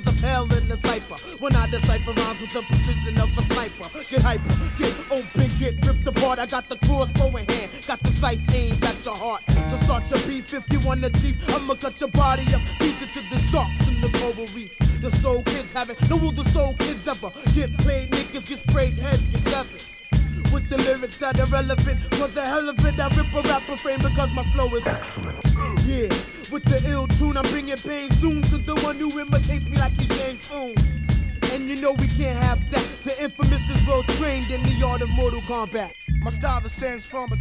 bars of hell in the cipher. When I decipher rhymes with the precision of a sniper. Get hyper, get open, get ripped apart. I got the crossbow in hand, got the sights aimed at your heart. So start your beef if you want to chief. I'ma cut your body up, beat you to the sharks in the coral reef. The soul kids have it, no will the soul kids ever get played, niggas get sprayed, heads get severed. With the lyrics that are relevant, for the hell of it, I rip a rapper frame because my flow is excellent. Yeah, with the ill tune, I'm bringing pain soon to the one who imitates me like he's James Soon. And you know we can't have that. The infamous is well trained in the art of Mortal Kombat. My style descends from a